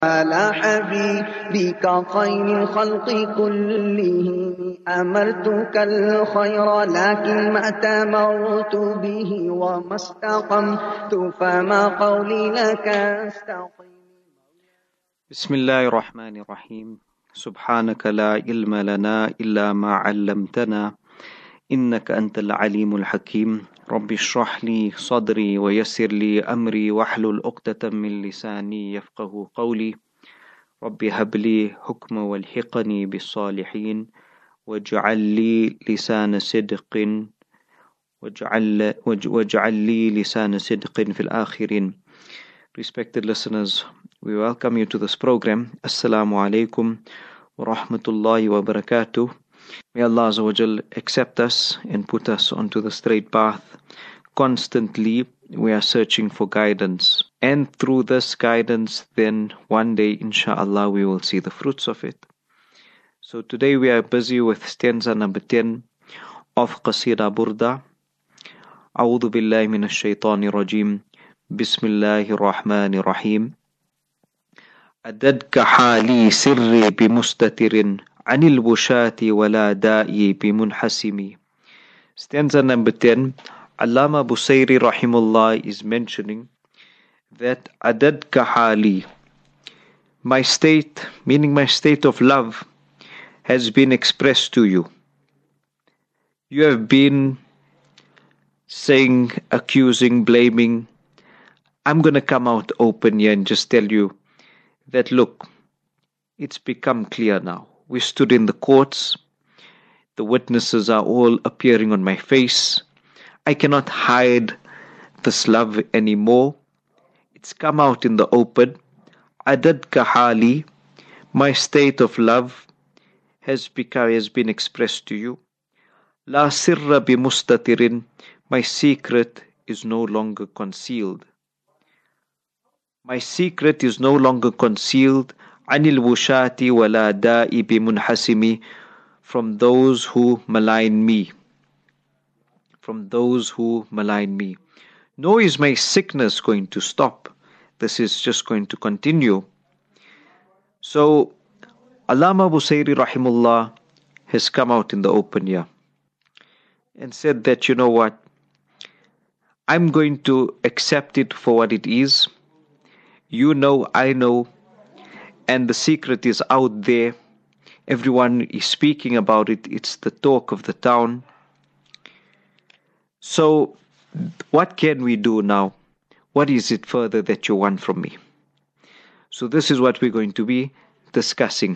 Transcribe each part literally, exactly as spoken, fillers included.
على حبيبك خير الخلق كلهم أمرتك الخير لكن ما تمرت به وما استقمت فما قولي لك استقم. بسم الله الرحمن الرحيم. سبحانك لا علم لنا إلا ما علمتنا إنك أنت العليم الحكيم. رب اشرح لي صدري ويسر لي أمري واحلل عقدة من لساني يفقه قولي. رب هب لي حكم والحقني بالصالحين واجعل لي لسان صدق واجعل, واجعل لي لسان صدق في الآخرين. Respected listeners, we welcome you to this program. Assalamu alaikum wa rahmatullahi wa barakatuh. May Allah Azza wa Jal accept us and put us onto the straight path. Constantly we are searching for guidance. And through this guidance, then one day, inshallah, we will see the fruits of it. So today we are busy with stanza number ten of Qasida Burda. A'udhu billahi minash shaitanir rajim. Bismillahir Rahmanir Rahim. أددك حالي سري بمستتر عن الوشاة ولا دائي بمنحسم. Stanza number ten, Allama Busayri rahimullah is mentioning that Adadka hali, my state, meaning my state of love, has been expressed to you. You have been saying, accusing, blaming. I'm going to come out open here and just tell you that, look, it's become clear now. We stood in the courts. The witnesses are all appearing on my face. I cannot hide this love anymore. It's come out in the open. Adadka hali, my state of love has become, has been expressed to you. La sirra bi mustatirin, my secret is no longer concealed. My secret is no longer concealed. Anil wushati wala da'i bi munhasimi, from those who malign me. From those who malign me. Nor is my sickness going to stop. This is just going to continue. So, Allama Busayri rahimullah has come out in the open here and said that, you know what, I'm going to accept it for what it is. You know, I know, and the secret is out there. Everyone is speaking about it. It's the talk of the town. So, what can we do now? What is it further that you want from me? So this is what we're going to be discussing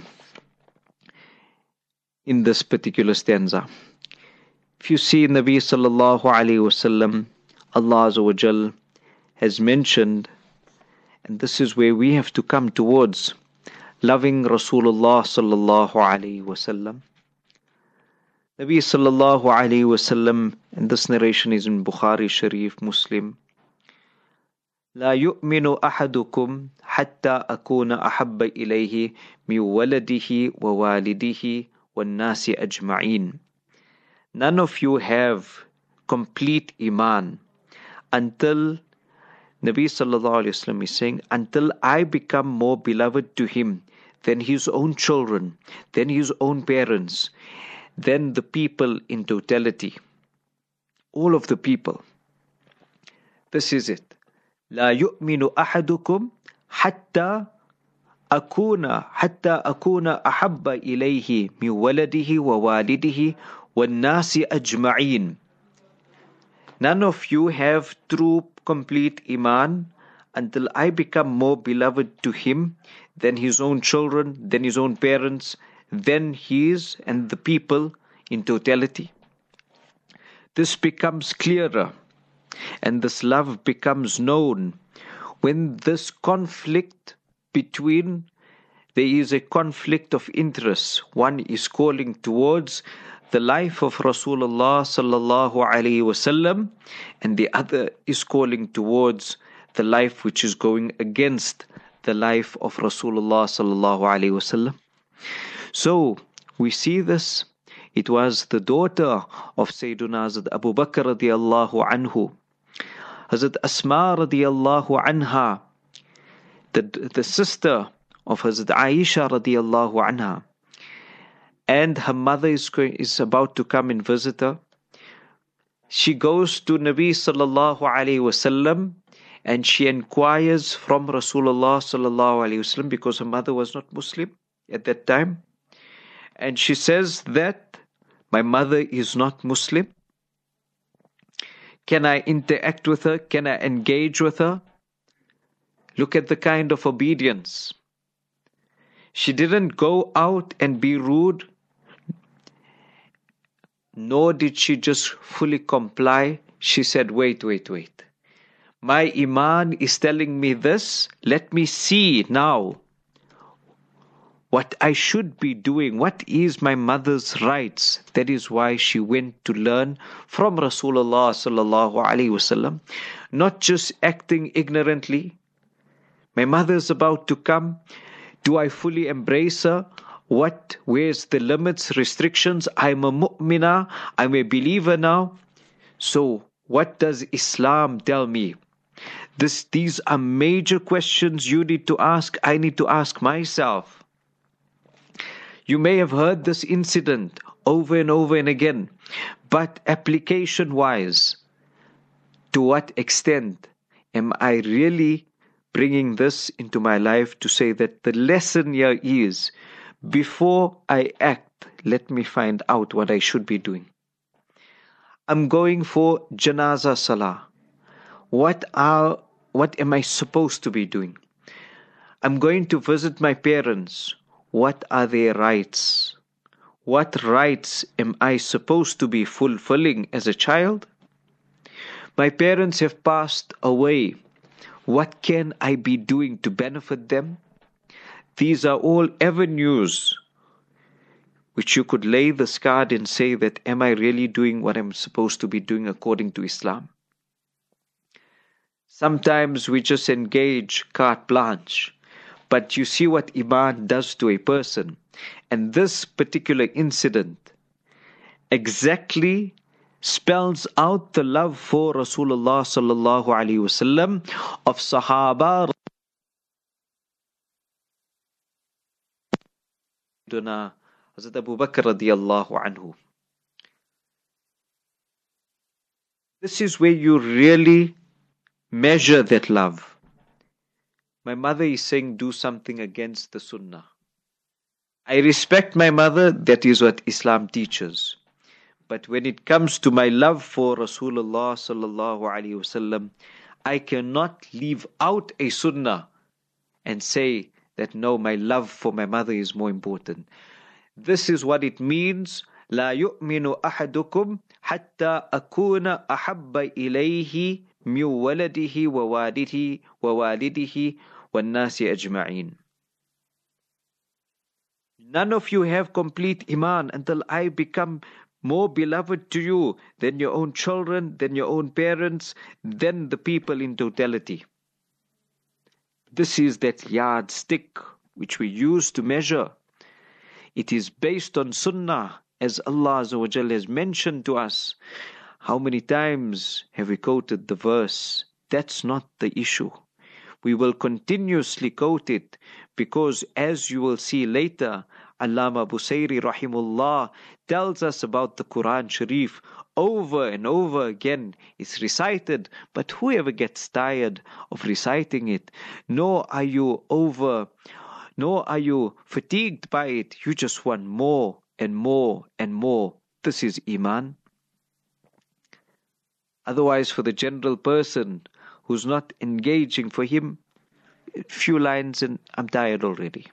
in this particular stanza. If you see Nabi sallallahu alayhi wasallam, Allah Azza wa Jal has mentioned, and this is where we have to come towards loving Rasulullah sallallahu alayhi wasallam. Nabi sallallahu alayhi wasallam, and this narration is in Bukhari Sharif, Muslim. لا يؤمن أحدكم حتى أكون أحب إليه من ولده ووالده والناس أجمعين. None of you have complete iman until, Nabi sallallahu alayhi wasallam is saying, until I become more beloved to him than his own children, than his own parents, than the people in totality. All of the people. This is it. لا يؤمن أحدكم حتى أكون حتى أكون أحب إليه من ولده ووالده والناس أجمعين. None of you have true complete iman until I become more beloved to him than his own children, than his own parents, than his and the people in totality. This becomes clearer. And this love becomes known when this conflict between, there is a conflict of interests. One is calling towards the life of Rasulullah sallallahu alaihi wasallam, and the other is calling towards the life which is going against the life of Rasulullah sallallahu alaihi wasallam. So we see this. It was the daughter of Sayyiduna Hazrat Abu Bakr radiallahu anhu, Hazrat Asma radiallahu anha, the, the sister of Hazrat Aisha radiallahu anha, and her mother is going, is about to come and visit her. She goes to Nabi sallallahu alayhi wasallam and she inquires from Rasulullah sallallahu alayhi wasallam, because her mother was not Muslim at that time, and she says that my mother is not Muslim. Can I interact with her? Can I engage with her? Look at the kind of obedience. She didn't go out and be rude, nor did she just fully comply. She said, wait, wait, wait. My Iman is telling me this. Let me see now what I should be doing. What is my mother's rights? That is why she went to learn from Rasulullah sallallahu alaihi wasallam, not just acting ignorantly. My mother is about to come. Do I fully embrace her? What, where's the limits, restrictions? I'm a mu'mina, I'm a believer now. So what does Islam tell me? This, these are major questions you need to ask, I need to ask myself. You may have heard this incident over and over and again, but application-wise, to what extent am I really bringing this into my life to say that the lesson here is, before I act, let me find out what I should be doing. I'm going for Janaza Salah. What are, what am I supposed to be doing? I'm going to visit my parents. What are their rights? What rights am I supposed to be fulfilling as a child? My parents have passed away. What can I be doing to benefit them? These are all avenues which you could lay this card and say that, am I really doing what I'm supposed to be doing according to Islam? Sometimes we just engage carte blanche. But you see what Iman does to a person. And this particular incident exactly spells out the love for Rasulullah sallallahu alaihi wasallam of Sahaba. Hazrat Abu Bakr radiyallahu anhu. This is where you really measure that love. My mother is saying, do something against the Sunnah. I respect my mother, that is what Islam teaches. But when it comes to my love for Rasulullah sallallahu alaihi wasallam, I cannot leave out a Sunnah and say that no, my love for my mother is more important. This is what it means. لا يؤمن أحدكم حتى أكون أحب إليه من ولده ووالده ووالده وَالنَّاسِ أَجْمَعِينَ. None of you have complete Iman until I become more beloved to you than your own children, than your own parents, than the people in totality. This is that yardstick which we use to measure. It is based on Sunnah, as Allah Azza wa Jalla has mentioned to us. How many times have we quoted the verse? That's not the issue. We will continuously quote it because, as you will see later, Allama Busayri rahimullah tells us about the Quran Sharif over and over again. It's recited, but whoever gets tired of reciting it, nor are you over, nor are you fatigued by it, you just want more and more and more. This is Iman. Otherwise, for the general person who's not engaging, for him, a few lines and I'm tired already.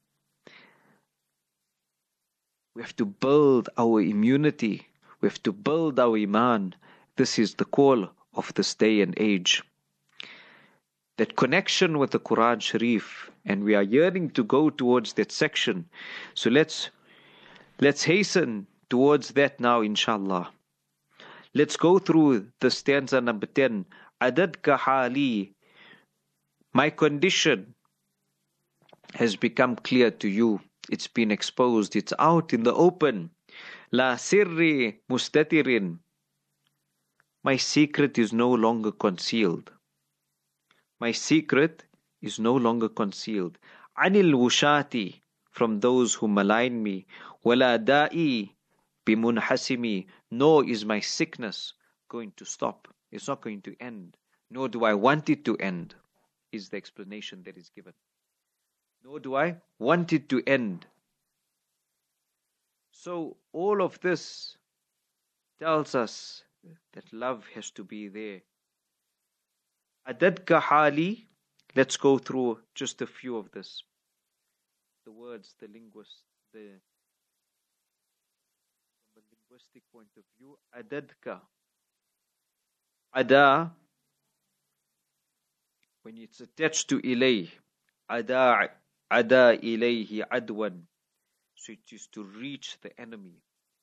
We have to build our immunity. We have to build our Iman. This is the call of this day and age. That connection with the Quran Sharif, and we are yearning to go towards that section. So let's let's hasten towards that now, inshallah. Let's go through the stanza number ten. Adadka hali. My condition has become clear to you. It's been exposed. It's out in the open. La sirri mustatirin. My secret is no longer concealed. My secret is no longer concealed. anil wushati, from those who malign me, wala da'i bimunhasimi, nor is my sickness going to stop. It's not going to end, nor do I want it to end, is the explanation that is given. Nor do I want it to end. So all of this tells us that love has to be there. Adadka hali, let's go through just a few of this. The words, the linguist, the from a linguistic point of view, adadka. Ada, when it's attached to ilay, ada, ada ilayhi adwan. So it is to reach the enemy.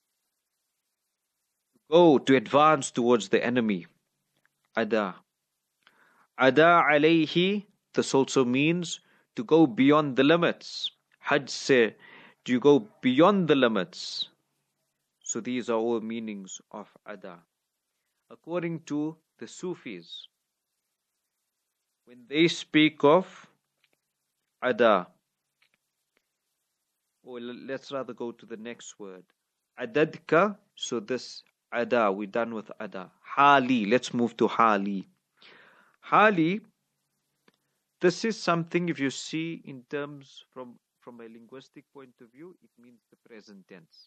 To go, to advance towards the enemy. Ada. Ada alayhi, this also means to go beyond the limits. Hajj say, do you go beyond the limits? So these are all meanings of ada. According to the Sufis, when they speak of ada, or let's rather go to the next word, adadka, so this ada, we're done with ada. Hali, let's move to hali. Hali, this is something, if you see in terms from, from a linguistic point of view, it means the present tense.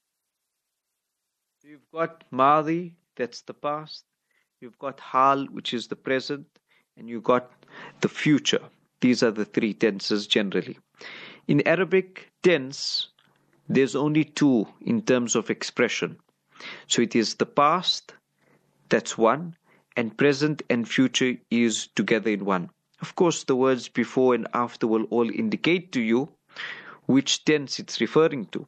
So you've got madi, that's the past. You've got hal, which is the present. And you've got the future. These are the three tenses generally. In Arabic tense, there's only two in terms of expression. So it is the past, that's one, and present and future is together in one. Of course, the words before and after will all indicate to you which tense it's referring to.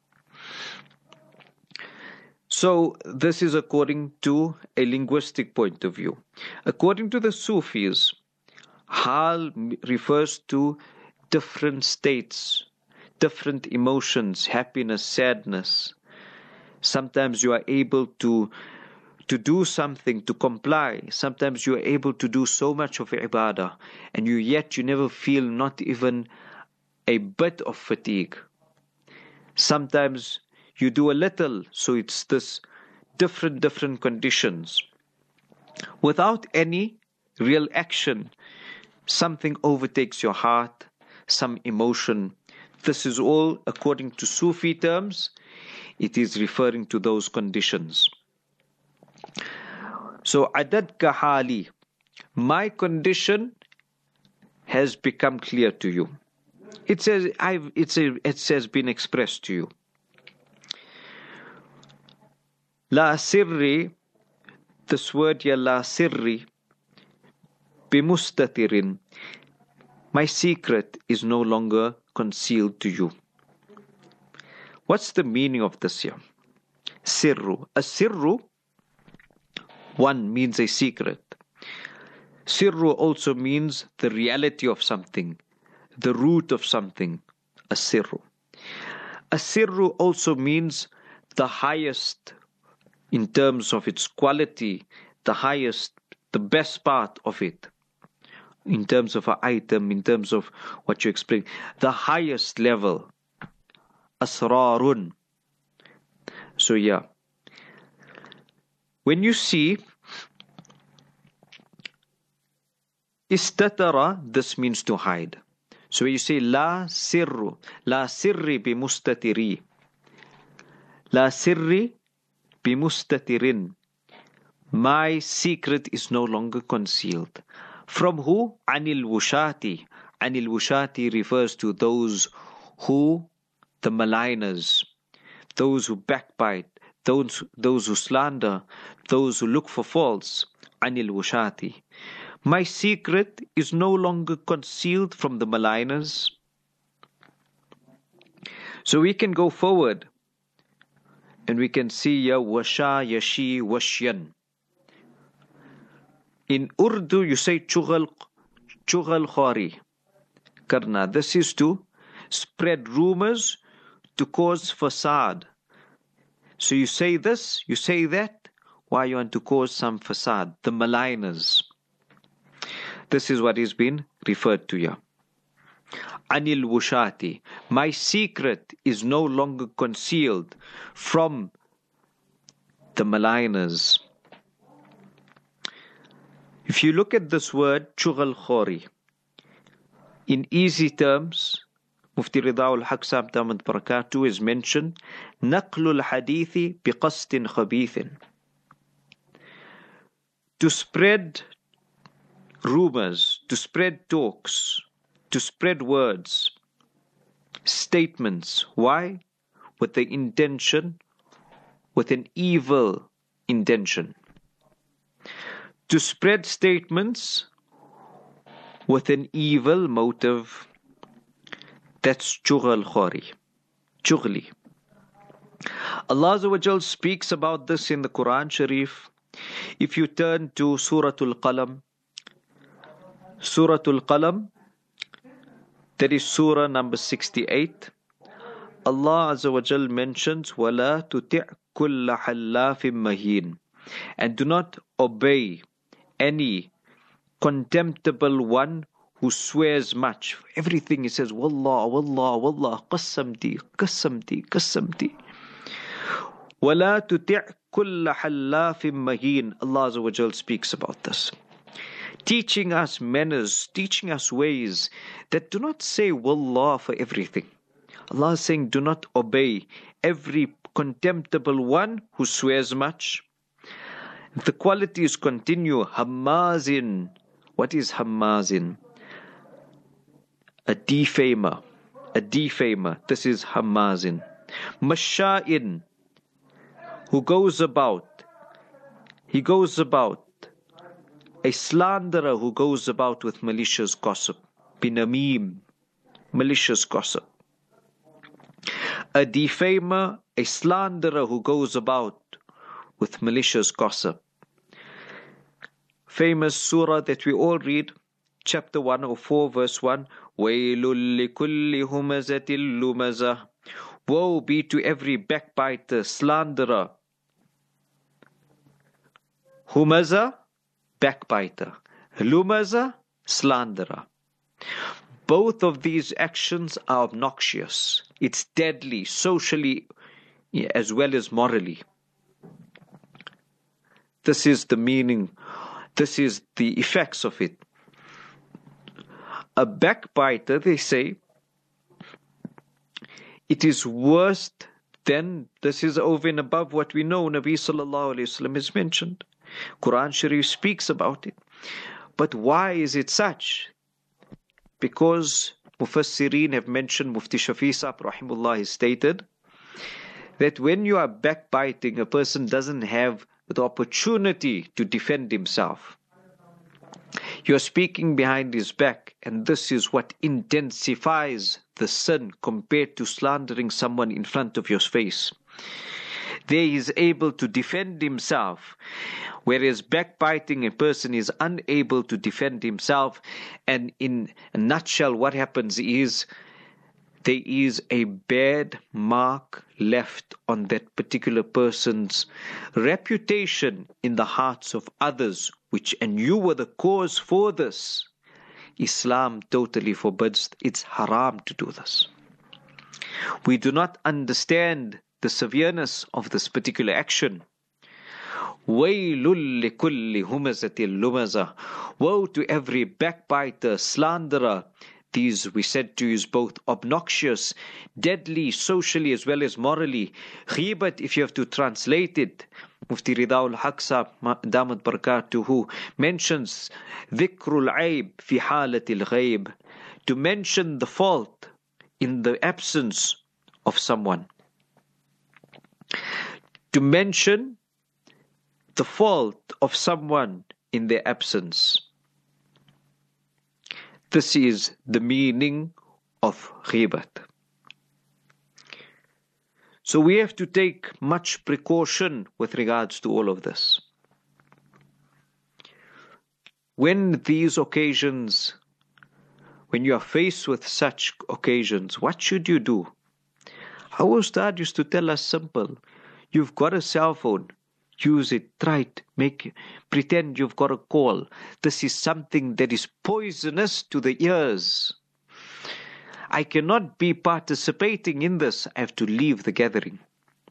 So this is according to a linguistic point of view. According to the Sufis, hal refers to different states, different emotions, happiness, sadness. Sometimes you are able to to do something, to comply. Sometimes you are able to do so much of ibadah, and you yet you never feel not even a bit of fatigue. Sometimes you do a little, so it's this different, different conditions. Without any real action, something overtakes your heart, some emotion. This is all, according to Sufi terms, it is referring to those conditions. So, adadka hali, my condition has become clear to you. It says, I've, it's a, it says been expressed to you. La sirri, this word here, la sirri, bimustatirin, my secret is no longer concealed to you. What's the meaning of this here? Sirru. A sirru, one, means a secret. Sirru also means the reality of something, the root of something, a sirru. A sirru also means the highest in terms of its quality, the highest, the best part of it, in terms of an item, in terms of what you explain, the highest level, asrarun. So yeah, when you see istatara, this means to hide. So when you say la sirru, la sirri bimustatiri, la sirri bimustatirin, my secret is no longer concealed. From who? Anil wushati. Anil wushati refers to those who, the maligners, those who backbite, those, those who slander, those who look for faults. Anil wushati. My secret is no longer concealed from the maligners. So we can go forward and we can see ya washa, yashi, washyan. In Urdu, you say chugal, chugal khari karna. This is to spread rumors, to cause fasad. So you say this, you say that, why you want to cause some fasad? The maligners. This is what is being referred to here. Anil wushati. My secret is no longer concealed from the maligners. If you look at this word, chughal khori, in easy terms, Mufti Ridha al-Haq Sahib Damat Barakatuh is mentioned, naqlul hadithi biqastin khabithin. To spread rumors, to spread talks, to spread words, statements. Why? With the intention, with an evil intention. To spread statements with an evil motive. That's chughal khori, chughli. Allah Azza wa Jal speaks about this in the Quran Sharif. If you turn to Suratul Qalam, Suratul Qalam, that is Surah number sixty-eight. Allah Azza wa Jal mentions, وَلَا تُطِعْ كُلَّ حَلَّافٍ مَهِينٍ, and do not obey any contemptible one who swears much. Everything he says, Wallah, Wallah, Wallah, Qassamti, Qassamti, Qassamti. وَلَا تُطِعْ كُلَّ حَلَّافٍ مَهِينٍ. Allah Azza wa Jal speaks about this. Teaching us manners, teaching us ways that do not say Wallah for everything. Allah is saying, do not obey every contemptible one who swears much. The qualities continue. Hammazin. What is Hammazin? A defamer. A defamer. This is Hammazin. Masha'in. Who goes about. He goes about. A slanderer who goes about with malicious gossip. Binamim. Malicious gossip. A defamer, a slanderer who goes about with malicious gossip. Famous surah that we all read, chapter one oh four, verse one. وَيْلٌ لِكُلِّ هُمَزَةٍ لُمَزَةٍ. Woe be to every backbiter, slanderer. Humaza, backbiter. Lumaza, slanderer. Both of these actions are obnoxious. It's deadly, socially as well as morally. This is the meaning, this is the effects of it. A backbiter, they say, it is worse than, this is over and above what we know Nabi Sallallahu Alaihi Wasallam has mentioned. Quran Sharif speaks about it. But why is it such? Because Mufassirin have mentioned, Mufti Shafi Sahib Rahimullah has stated, that when you are backbiting, a person doesn't have the opportunity to defend himself. You're speaking behind his back, and this is what intensifies the sin compared to slandering someone in front of your face. There he is able to defend himself, whereas backbiting, a person is unable to defend himself, and in a nutshell what happens is there is a bad mark left on that particular person's reputation in the hearts of others, which, and you were the cause for this. Islam totally forbids. It's haram to do this. We do not understand the severeness of this particular action. وَيْلٌ لِكُلِّ هُمَزَةٍ لُمَزَةٍ. Woe to every backbiter, slanderer. These, we said to you, is both obnoxious, deadly, socially as well as morally. Ghibat, if you have to translate it, Mufti Ridha al-Haq Sahib Damat Barakatuhu mentions dhikrul aib fi halatil ghaib, to mention the fault in the absence of someone. To mention the fault of someone in their absence. This is the meaning of ghibat. So we have to take much precaution with regards to all of this. When these occasions, when you are faced with such occasions, what should you do? Our Ustad used to tell us simple. You've got a cell phone. Use it, try it, make, pretend you've got a call. This is something that is poisonous to the ears. I cannot be participating in this. I have to leave the gathering.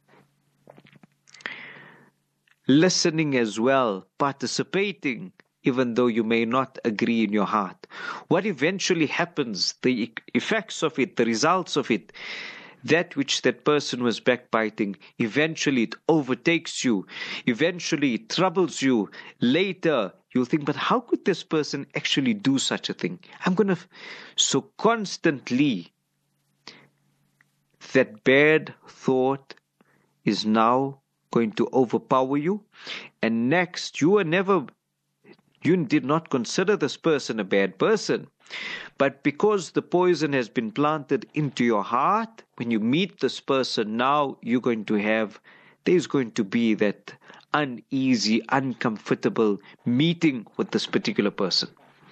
Listening as well, participating, even though you may not agree in your heart. What eventually happens, the effects of it, the results of it, that which that person was backbiting, eventually it overtakes you. Eventually it troubles you. Later, you'll think, but how could this person actually do such a thing? I'm going to... So constantly, that bad thought is now going to overpower you. And next, you were never... You did not consider this person a bad person. But because the poison has been planted into your heart, when you meet this person now, you're going to have, there's going to be that uneasy, uncomfortable meeting with this particular person.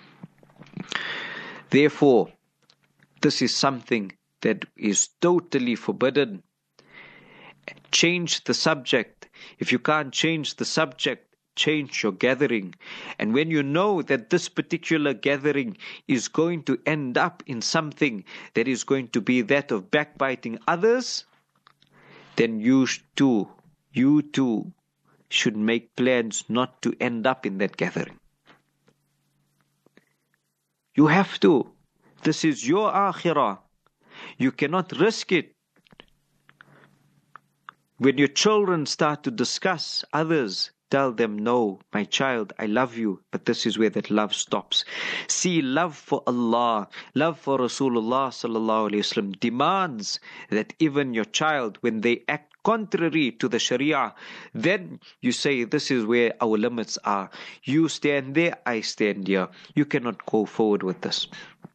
Therefore, this is something that is totally forbidden. Change the subject. If you can't change the subject, change your gathering. And when you know that this particular gathering is going to end up in something that is going to be that of backbiting others, then you too, you too should make plans not to end up in that gathering. You have to. This is your akhirah. You cannot risk it. When your children start to discuss others, tell them, no, my child, I love you, but this is where that love stops. See, love for Allah, love for Rasulullah sallallahu alaihi wasallam demands that even your child, when they act contrary to the Sharia, then you say, this is where our limits are. You stand there, I stand here. You cannot go forward with this.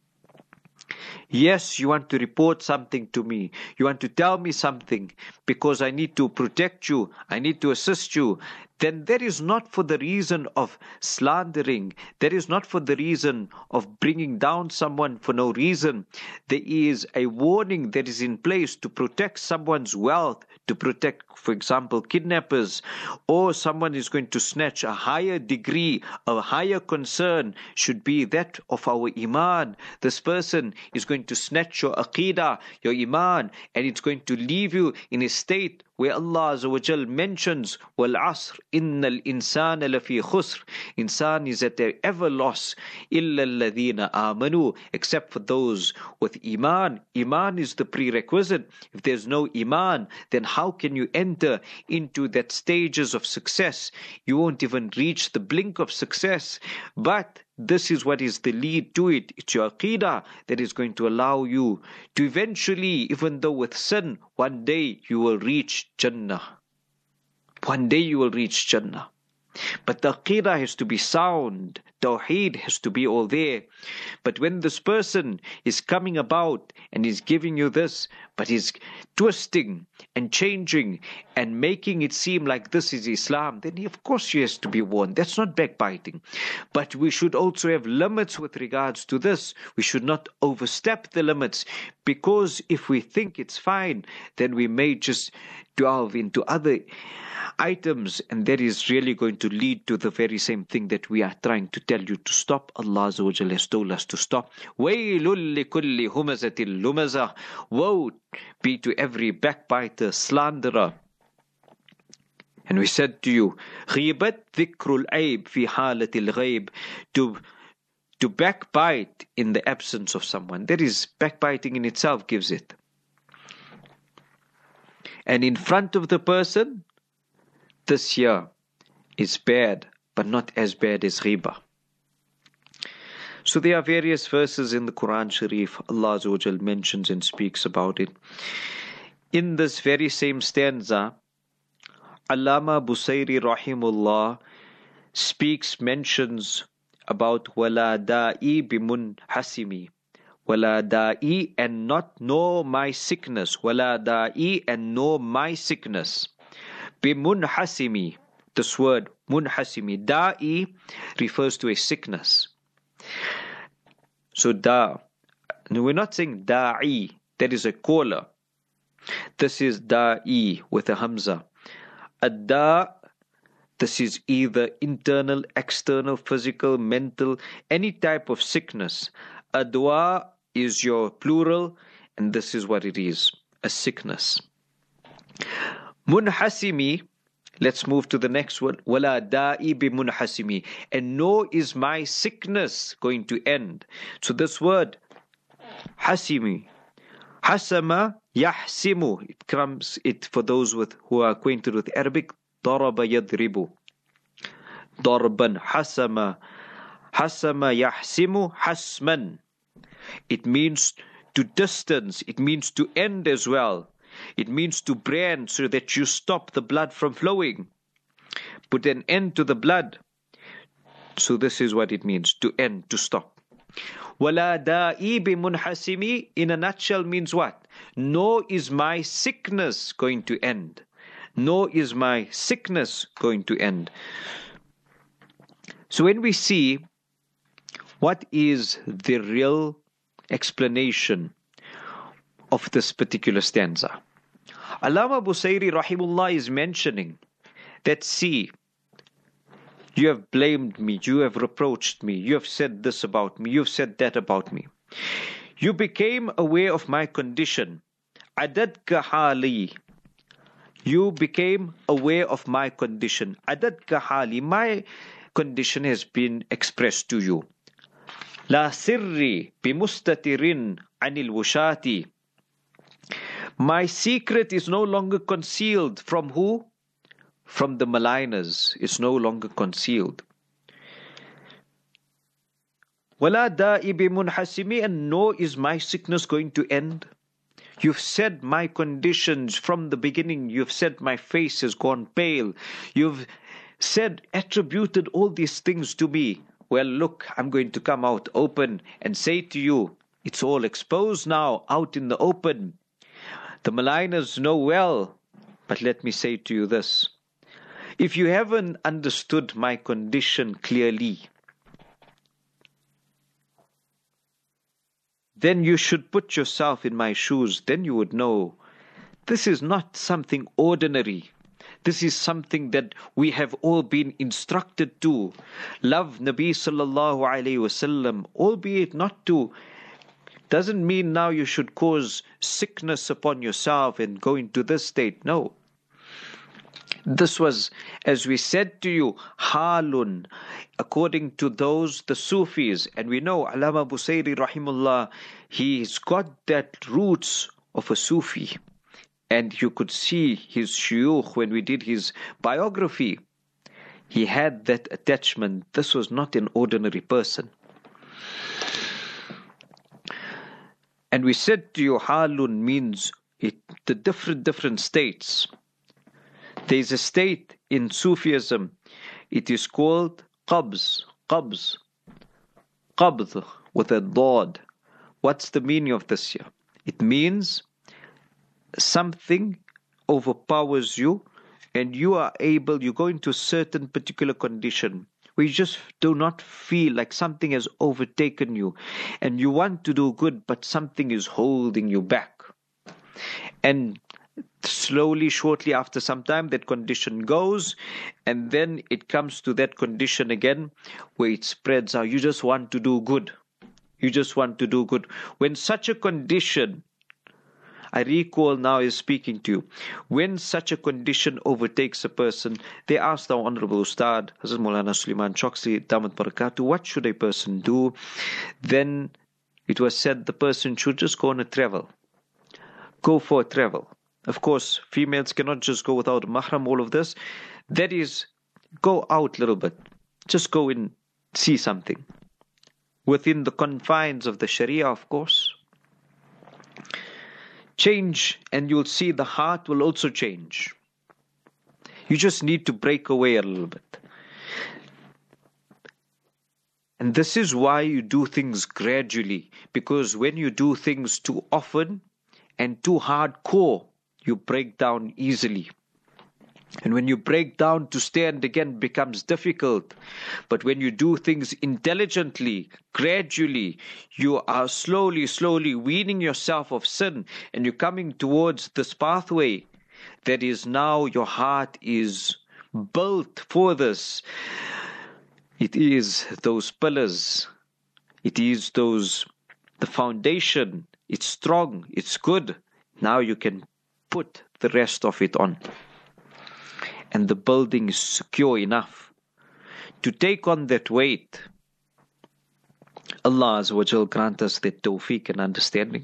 Yes, you want to report something to me. You want to tell me something because I need to protect you. I need to assist you. Then that is not for the reason of slandering. That is not for the reason of bringing down someone for no reason. There is a warning that is in place to protect someone's wealth, to protect, for example, kidnappers, or someone is going to snatch a higher degree, a higher concern should be that of our iman. This person is going to snatch your aqidah, your iman, and it's going to leave you in a state where Allah Azza wa Jal mentions, Wal Asr, Innal Insana Lafi Khusr. Insan is at their ever loss, Illa Alladhina Amanu, except for those with Iman. Iman is the prerequisite. If there's no Iman, then how can you enter into that stages of success? You won't even reach the blink of success. But this is what is the lead to it. It's your aqidah that is going to allow you to eventually, even though with sin, one day you will reach Jannah. One day you will reach Jannah. But the aqidah has to be sound. Tawheed has to be all there. But when this person is coming about and is giving you this, but is twisting and changing and making it seem like this is Islam, then he, of course he has to be warned. That's not backbiting. But we should also have limits with regards to this. We should not overstep the limits, because if we think it's fine, then we may just delve into other items, and that is really going to lead to the very same thing that we are trying to tell you to stop. Allah Azza wa Jalla has told us to stop. وَيْلٌ لِكُلِّ هُمَزَةٍ لُمَزَةٍ. Woe be to every backbiter, slanderer. And we said to you, غِيبَتْ ذِكْرُ الْعَيْبِ فِي حَالَةِ الْغَيْبِ. To to backbite in the absence of someone. That is, backbiting in itself gives it. And in front of the person, this here is bad, but not as bad as ghibah. So there are various verses in the Quran Sharif, Allah Azza wa Jal mentions and speaks about it. In this very same stanza, Allama Busayri Rahimullah speaks, mentions about wala da'i bimun hasimi. Wala da'i, and not nor my sickness. Wala da'i, and nor my sickness. Bimunhasimi, this word munhasimi, da'i refers to a sickness. So da, no, we're not saying da'i, that is a caller. This is da'i with a hamza. Ad-da, this is either internal, external, physical, mental, any type of sickness. Adwa is your plural, and this is what it is, a sickness. Munhasimi, let's move to the next one. Wala da'i bi munhasimi. And nor is my sickness going to end. So this word, hasimi, hasama yahsimu, it comes, it for those with who are acquainted with Arabic, daraba yadribu. Darban, hasama, hasama yahsimu, hasman. It means to distance, it means to end as well. It means to brand so that you stop the blood from flowing. Put an end to the blood. So this is what it means, to end, to stop. Wala da'i bi munhasimi, in a nutshell, means what? Nor is my sickness going to end. Nor is my sickness going to end. So when we see what is the real explanation of this particular stanza, Allama Busayri rahimullah is mentioning that, see, you have blamed me, you have reproached me, you have said this about me, you have said that about me. You became aware of my condition. Adadka hali. You became aware of my condition. Adadka hali. My condition has been expressed to you. La sirri bimustatirin anil wushati. My secret is no longer concealed from who? From the maligners. It's no longer concealed. Wala da'i bimunhasimi, and nor is my sickness going to end. You've said my conditions from the beginning. You've said my face has gone pale. You've said, attributed all these things to me. Well, look, I'm going to come out open and say to you, it's all exposed now, out in the open. The maligners know well, but let me say to you this. If you haven't understood my condition clearly, then you should put yourself in my shoes. Then you would know this is not something ordinary. This is something that we have all been instructed to. Love Nabi sallallahu alayhi wasallam, albeit not to. Doesn't mean now you should cause sickness upon yourself and go into this state. No. This was, as we said to you, halun, according to those, the Sufis. And we know Allama Busayri rahimullah, he's got that roots of a Sufi. And you could see his shuyukh when we did his biography. He had that attachment. This was not an ordinary person. And we said to you, halun means it, the different, different states. There is a state in Sufism. It is called qabz. Qabz. Qabd with a dad. What's the meaning of this here? It means something overpowers you and you are able, you go into a certain particular condition where you just do not feel like something has overtaken you and you want to do good, but something is holding you back. And slowly, shortly after some time, that condition goes, and then it comes to that condition again where it spreads out. You just want to do good. You just want to do good. When such a condition, I recall now is speaking to you, when such a condition overtakes a person, they asked our Honorable Ustad, Hazrat Maulana Sulaiman Choksi, Damat Barakatuh, what should a person do? Then it was said the person should just go on a travel. Go for a travel. Of course, females cannot just go without a mahram, all of this. That is, go out a little bit. Just go and see something. Within the confines of the Sharia, of course. Change, and you'll see the heart will also change. You just need to break away a little bit. And this is why you do things gradually. Because when you do things too often and too hardcore, you break down easily. And when you break down, to stand again becomes difficult. But when you do things intelligently, gradually, you are slowly, slowly weaning yourself of sin, and you're coming towards this pathway that is now your heart is built for this. It is those pillars. It is those the foundation, it's strong, it's good. Now you can put the rest of it on. And the building is secure enough to take on that weight. Allah Azza wa Jal grant us that tawfiq and understanding.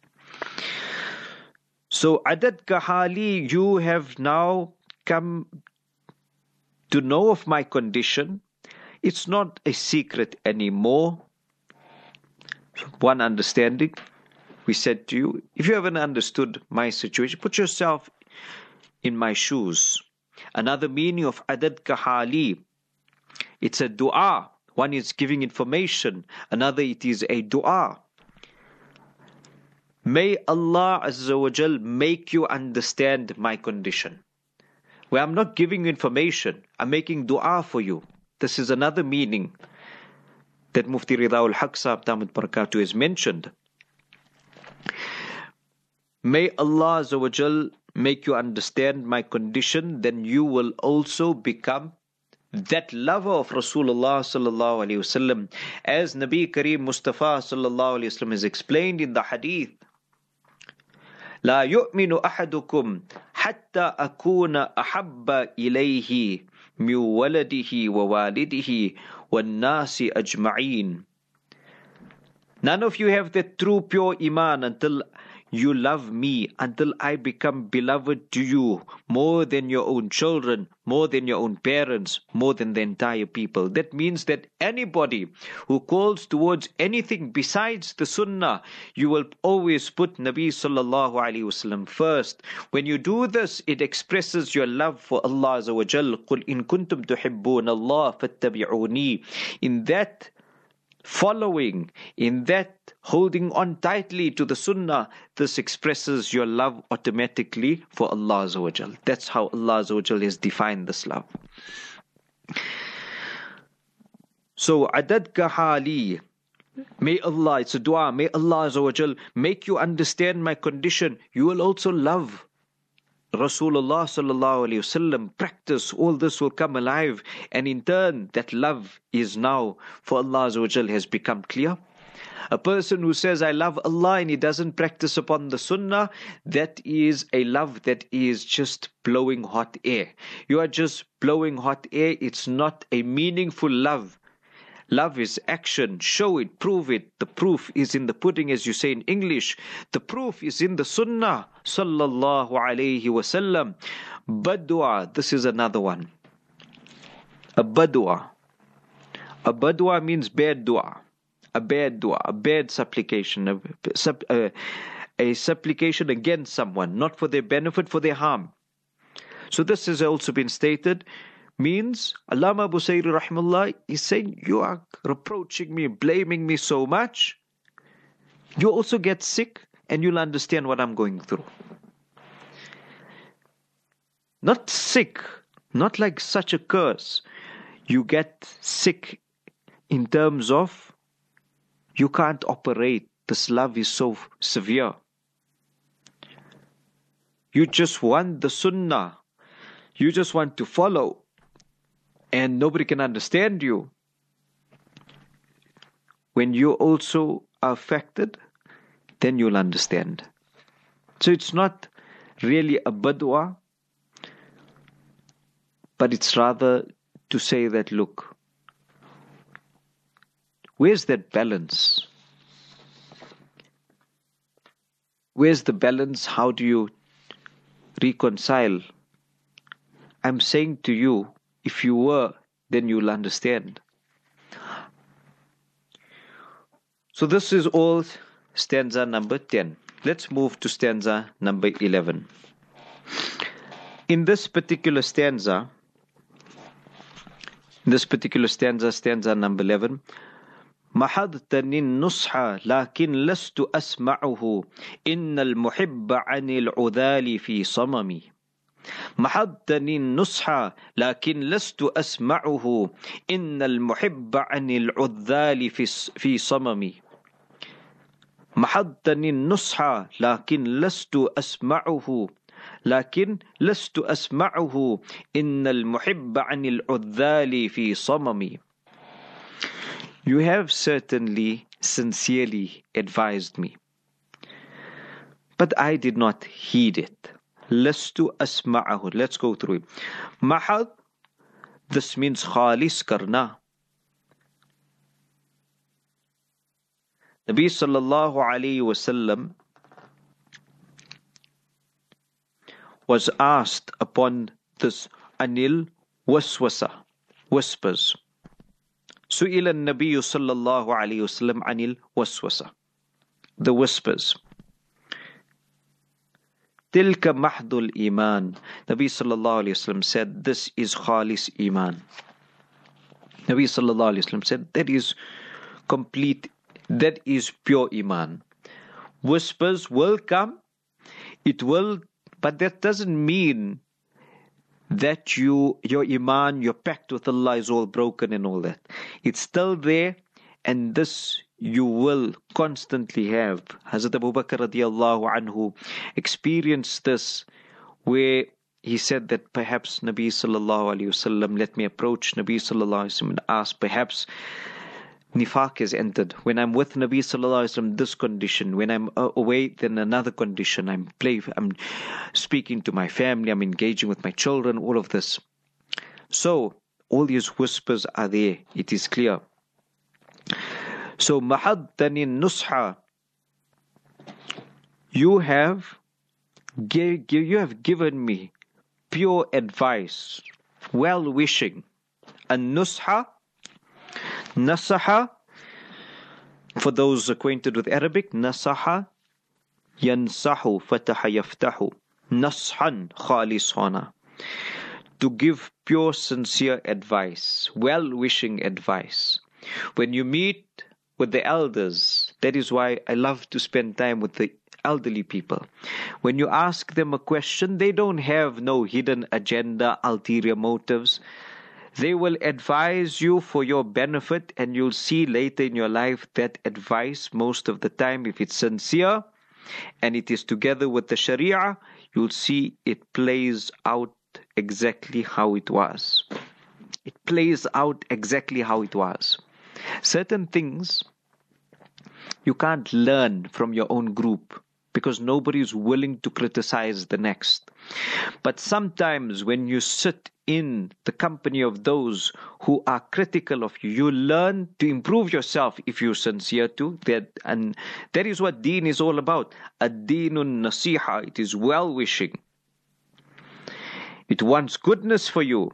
So, Adad Kahali, you have now come to know of my condition. It's not a secret anymore. One understanding, we said to you, if you haven't understood my situation, put yourself in my shoes. Another meaning of Adad Kahali, it's a dua. One is giving information, another it is a dua. May Allah Azza wa Jal make you understand my condition. Where I'm not giving you information, I'm making dua for you. This is another meaning that Mufti Ridha al-Haq Sahib Damat Barakatuh has mentioned. May Allah Azza wa Jal make you understand my condition, then you will also become that lover of Rasulullah sallallahu alaihi wasallam, as Nabi Kareem Mustafa sallallahu alaihi wasallam has explained in the hadith. لا يؤمن أحدكم حتى أكون أحب إليه من ولده ووالده والناس أجمعين. None of you have that true pure iman until you love me, until I become beloved to you more than your own children, more than your own parents, more than the entire people. That means that anybody who calls towards anything besides the sunnah, you will always put Nabi sallallahu alaihi wasallam first. When you do this, it expresses your love for Allah Azza wa Jal. قُلْ إِن كُنْتُمْ تُحِبُّونَ اللَّهَ فَاتَّبِعُونِي. In that following, in that holding on tightly to the sunnah, this expresses your love automatically for Allah Azza wa Jal. That's how Allah Azza wa Jal has defined this love. So, Adad Kahali, may Allah, it's a dua, may Allah Azza wa Jal make you understand my condition. You will also love Rasulullah sallallahu alaihi wasallam. Practice, all this will come alive, and in turn that love is now for Allah Azza wa Jal has become clear. A person who says I love Allah and he doesn't practice upon the sunnah, that is a love that is just blowing hot air. You are just blowing hot air. It's not a meaningful love. Love is action. Show it, prove it. The proof is in the pudding, as you say in English. The proof is in the sunnah sallallahu alayhi wasallam. Badua, this is another one. A badua. A badua means bad dua. A bad dua, a bad supplication, a, uh, a supplication against someone, not for their benefit, for their harm. So this has also been stated, means, Allama Busayri rahimahullah is saying, you are reproaching me, blaming me so much, you also get sick and you'll understand what I'm going through. Not sick, not like such a curse. You get sick in terms of you can't operate. This love is so severe. You just want the sunnah. You just want to follow. And nobody can understand you. When you also are affected, then you'll understand. So it's not really a badwa, but it's rather to say that, look, where's that balance? Where's the balance? How do you reconcile? I'm saying to you, if you were, then you'll understand. So this is all stanza number ten. Let's move to stanza number eleven. In this particular stanza, in this particular stanza, stanza number eleven, محضتني النصح لكن لست أسمعه إن المحب عن العذال في صممي. محضتني النصح لكن لست أسمعه إن المحب عن العذال في في صممي. محضتني النصح لكن لست أسمعه لكن لست أسمعه إن المحب عن العذال في صممي. You have certainly sincerely advised me, but I did not heed it. Lastu asma'ahu. Let's go through it. Mahad, this means khalis karna. Nabi sallallahu alayhi wasallam was asked upon this anil waswasa, whispers. Su'ila an-Nabiy sallallahu alayhi wasallam anil waswasa, the whispers. Tilka mahdul iman. Nabi sallallahu alayhi wasallam said, this is khalis iman. Nabi sallallahu alayhi wasallam said, that is complete, that is pure iman. Whispers will come, it will, but that doesn't mean that you, your iman, your pact with Allah is all broken and all that. It's still there, and this you will constantly have. Hazrat Abu Bakr radiallahu anhu experienced this, where he said that perhaps Nabi sallallahu alayhi wasallam, let me approach Nabi sallallahu alayhi wasallam and ask, perhaps nifaq has entered. When I'm with Nabi sallallahu alaihi wasallam, this condition. When I'm away, then another condition. I'm play, I'm speaking to my family. I'm engaging with my children. All of this. So all these whispers are there. It is clear. So mahaddani nusha. You have give, you have given me pure advice, well wishing. An nusha. Nasaha, for those acquainted with Arabic, nasaha, yansahu, fataha yaftahu, nashan khalisana. To give pure, sincere advice, well-wishing advice. When you meet with the elders, that is why I love to spend time with the elderly people. When you ask them a question, they don't have no hidden agenda, ulterior motives. They will advise you for your benefit, and you'll see later in your life that advice, most of the time, if it's sincere and it is together with the Sharia, you'll see it plays out exactly how it was. It plays out exactly how it was. Certain things you can't learn from your own group, because nobody is willing to criticize the next. But sometimes when you sit in the company of those who are critical of you, you learn to improve yourself if you're sincere to that. And that is what deen is all about. Ad-deenun nasiha. It is well-wishing. It wants goodness for you.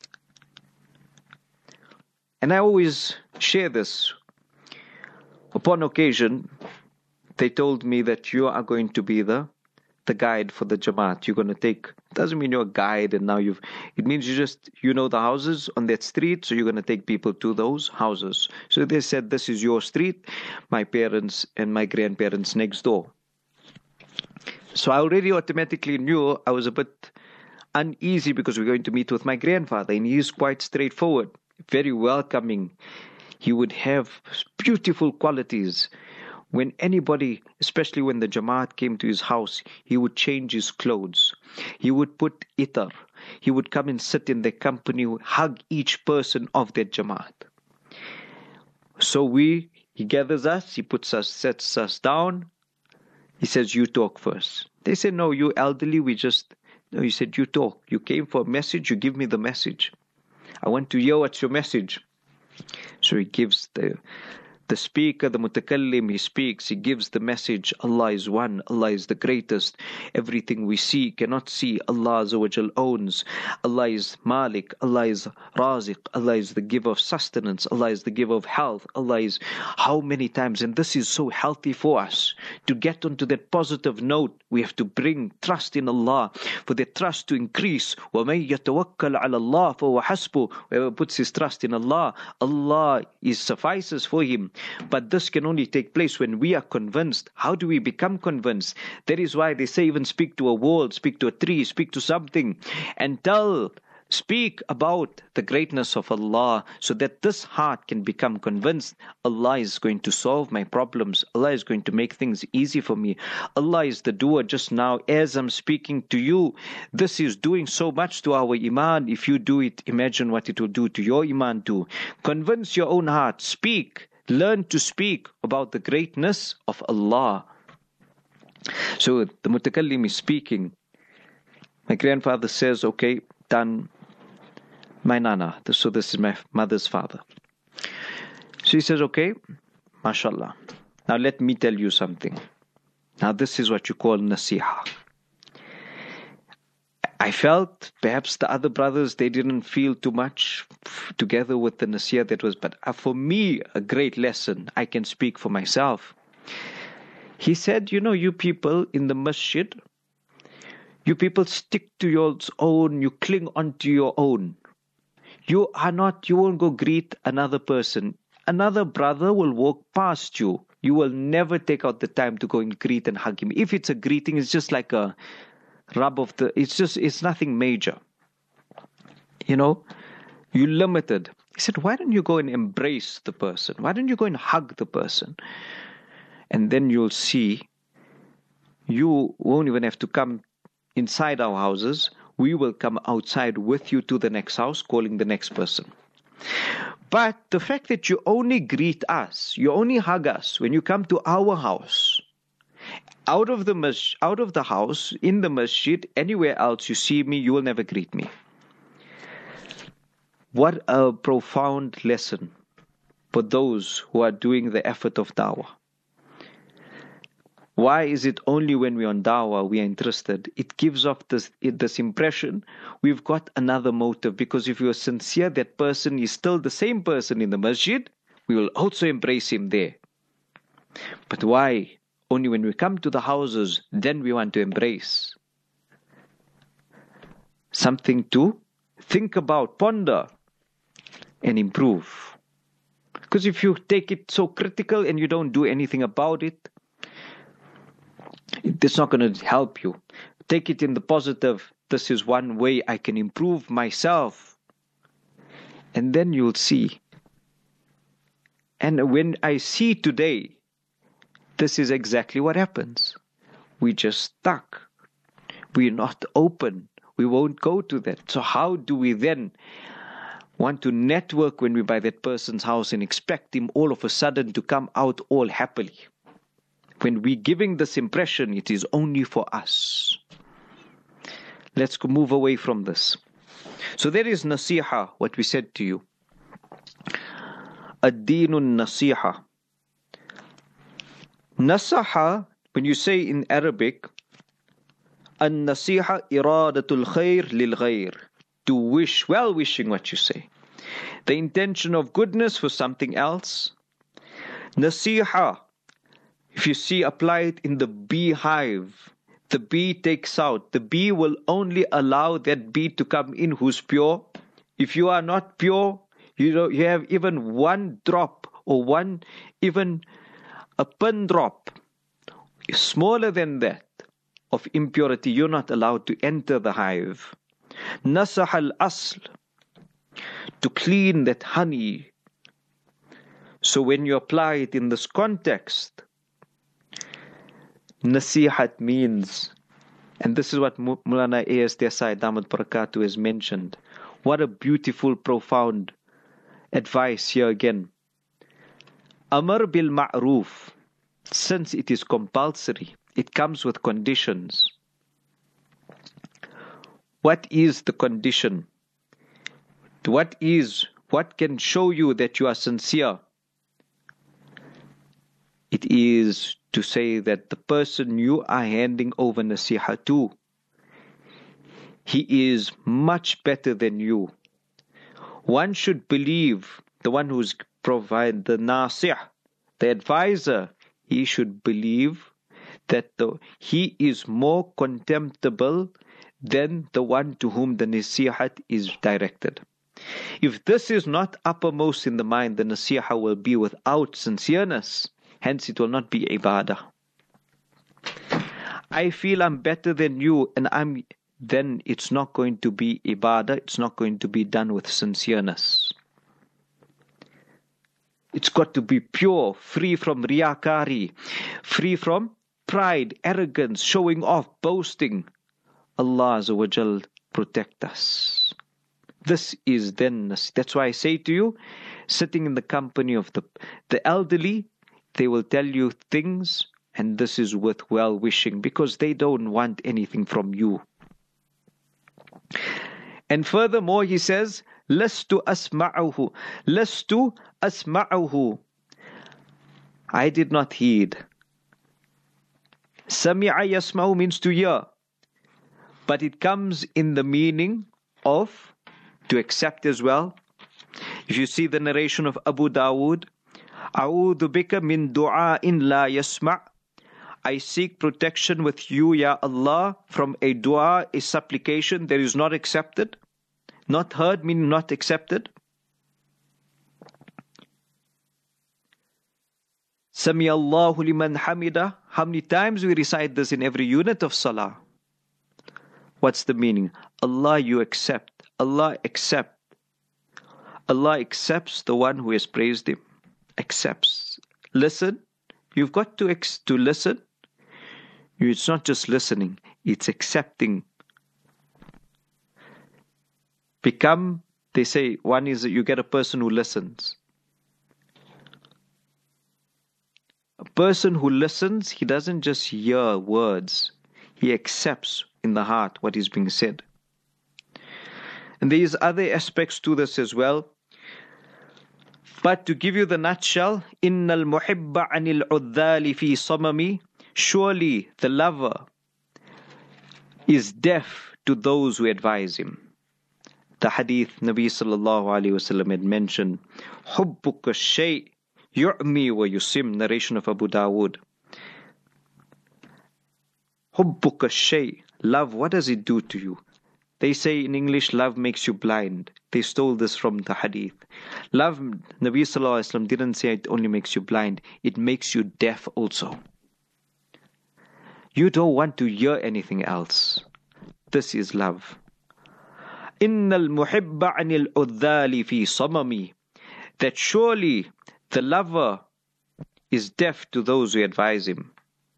And I always share this. Upon occasion, they told me that you are going to be the the guide for the Jamaat. You're going to take, doesn't mean you're a guide and now you've, it means you just, you know the houses on that street, so you're going to take people to those houses. So they said, this is your street, my parents and my grandparents next door. So I already automatically knew I was a bit uneasy, because we're going to meet with my grandfather, and he is quite straightforward, very welcoming. He would have beautiful qualities. When anybody, especially when the Jamaat came to his house, he would change his clothes. He would put itar. He would come and sit in their company, hug each person of that Jamaat. So we, he gathers us, he puts us, sets us down. He says, you talk first. They said, no, you elderly, we just, no, he said, you talk. You came for a message, you give me the message. I want to hear what's your message. So he gives the... The speaker, the mutakallim, he speaks, he gives the message, Allah is one, Allah is the greatest. Everything we see, cannot see, Allah Azza wa Jal owns. Allah is Malik, Allah is Raziq, Allah is the giver of sustenance, Allah is the giver of health, Allah is how many times, and this is so healthy for us. To get onto that positive note, we have to bring trust in Allah, for the trust to increase. وَمَن يَتَوَكَّلْ عَلَى اللَّهِ فَهُوَ حَسْبُهُ. Whoever puts his trust in Allah, Allah is suffices for him. But this can only take place when we are convinced. How do we become convinced? That is why they say even speak to a wall, speak to a tree, speak to something, and tell Speak about the greatness of Allah so that this heart can become convinced Allah is going to solve my problems. Allah is going to make things easy for me. Allah is the doer just now as I'm speaking to you. This is doing so much to our iman. If you do it, imagine what it will do to your iman too. Convince your own heart. Speak. Learn to speak about the greatness of Allah. So the mutakallim is speaking. My grandfather says, okay, done. My nana, so this is my mother's father. So he says, okay, mashallah. Now let me tell you something. Now this is what you call nasiha. I felt perhaps the other brothers, they didn't feel too much together with the nasiha that was, but for me, a great lesson. I can speak for myself. He said, you know, you people in the masjid, you people stick to your own, you cling onto your own. You are not, you won't go greet another person. Another brother will walk past you. You will never take out the time to go and greet and hug him. If it's a greeting, it's just like a rub of the, it's just, it's nothing major. You know, you're limited. He said, why don't you go and embrace the person? Why don't you go and hug the person? And then you'll see, you won't even have to come inside our houses. We will come outside with you to the next house, calling the next person. But the fact that you only greet us, you only hug us when you come to our house, out of the mas- out of the house, in the masjid, anywhere else you see me, you will never greet me. What a profound lesson for those who are doing the effort of dawah. Why is it only when we're on dawah we are interested? It gives off this, this impression we've got another motive. Because if you're sincere, that person is still the same person in the masjid, we will also embrace him there. But why? Only when we come to the houses, then we want to embrace. Something to think about, ponder, and improve. Because if you take it so critical and you don't do anything about it, it's not going to help you. Take it in the positive. This is one way I can improve myself. And then you'll see. And when I see today, this is exactly what happens. We just stuck. We're not open. We won't go to that. So how do we then want to network when we're by that person's house and expect him all of a sudden to come out all happily? When we're giving this impression, it is only for us. Let's go move away from this. So there is nasiha, what we said to you. Ad-deenun nasiha. Nasaha, when you say in Arabic, an-nasiha iradatul khair lil ghair. To wish, well wishing what you say. The intention of goodness for something else. Nasiha, if you see applied in the beehive, the bee takes out. The bee will only allow that bee to come in who's pure. If you are not pure, you know, you have even one drop or one, even a pin drop, smaller than that, of impurity, you're not allowed to enter the hive. Nasah al-asl, to clean that honey. So when you apply it in this context, nasihat means, and this is what Mulana A S Desai Damat Barakatuh has mentioned. What a beautiful, profound advice here again. Amar bil ma'roof, since it is compulsory, it comes with conditions. What is the condition? What is, what can show you that you are sincere? It is to say that the person you are handing over nasiha to, he is much better than you. One should believe, the one who's provide the nasih, the advisor, he should believe that the, he is more contemptible than the one to whom the nasihat is directed. If this is not uppermost in the mind, the nasiha will be without sincereness. Hence it will not be ibadah. I feel I'm better than you and I'm then it's not going to be ibadah, it's not going to be done with sincereness. It's got to be pure, free from riyakari, free from pride, arrogance, showing off, boasting. Allah Azza wa Jal protect us. This is then, that's why I say to you, sitting in the company of the, the elderly, they will tell you things, and this is with well-wishing, because they don't want anything from you. And furthermore, he says, Lastu asma'uhu, Lastu asma'uhu. I did not heed. Sami'a yasma'u means to hear, but it comes in the meaning of to accept as well. If you see the narration of Abu Dawood, A'udhu bika min du'a'in la yasma'. I seek protection with you, Ya Allah, from a dua, a supplication that is not accepted. Not heard meaning not accepted. Sami Allahu liman hamida. How many times we recite this in every unit of salah? What's the meaning? Allah, you accept. Allah accept. Allah accepts the one who has praised Him. Accepts. Listen. You've got to ex- to listen. It's not just listening. It's accepting. Become, they say, one is you get a person who listens. A person who listens, he doesn't just hear words. He accepts in the heart what is being said. And there is other aspects to this as well. But to give you the nutshell, إِنَّ الْمُحِبَّ عَنِ الْعُذَّالِ فِي صَمَمِ. Surely the lover is deaf to those who advise him. The hadith Nabi sallallahu alayhi wasallam had mentioned, حُبُّكَ الشَّيْء يُعْمِي وَيُسِمْ, narration of Abu Dawood. حُبُّكَ الشَّيْء, love, what does it do to you? They say in English, love makes you blind. They stole this from the hadith. Love, Nabi sallallahu alayhi wasallam didn't say it only makes you blind, it makes you deaf also. You don't want to hear anything else. This is love. إِنَّ الْمُحِبَّ عَنِ الْعُذَّالِ فِي صَمَمِ. That surely the lover is deaf to those who advise him.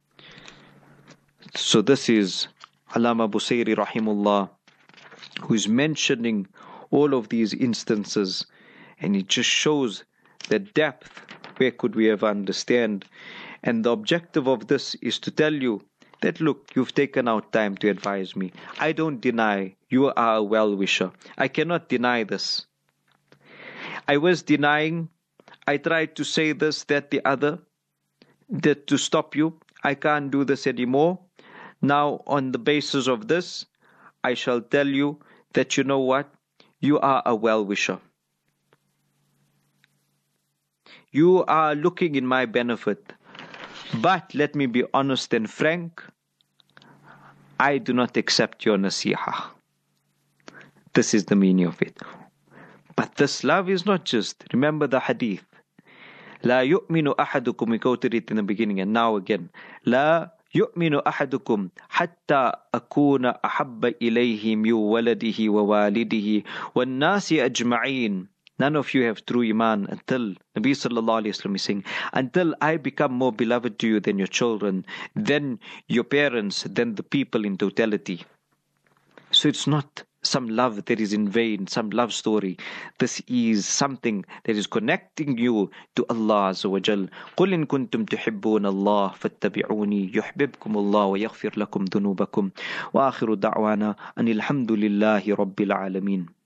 So this is Allama Busayri rahimullah, who is mentioning all of these instances, and it just shows the depth. Where could we ever understand? And the objective of this is to tell you that, look, you've taken out time to advise me. I don't deny you are a well-wisher. I cannot deny this. I was denying. I tried to say this, that, the other, that to stop you. I can't do this anymore. Now, on the basis of this, I shall tell you that, you know what? You are a well-wisher. You are looking in my benefit. But let me be honest and frank, I do not accept your nasiha. This is the meaning of it. But this love is not just, remember the hadith. لا يؤمن أحدكم, we quoted it in the beginning and now again. لا يؤمن أحدكم حتى أكون أحب إليه من ولده ووالده والناس أجمعين. None of you have true iman until, Nabi sallallahu alayhi wa sallam is saying, until I become more beloved to you than your children, than your parents, than the people in totality. So it's not some love that is in vain, some love story. This is something that is connecting you to Allah Azza wa Jal. قُلْ إِن كُنْتُمْ تُحِبُّونَ اللَّهَ فَاتَّبِعُونِي يُحْبِبْكُمُ اللَّهُ وَيَغْفِرْ لَكُمْ ذُنُوبَكُمْ وَآخِرُ دَعْوَانَا أَنِ الْحَمْدُ لِلَّهِ رَبِّ الْعَالَمِينَ.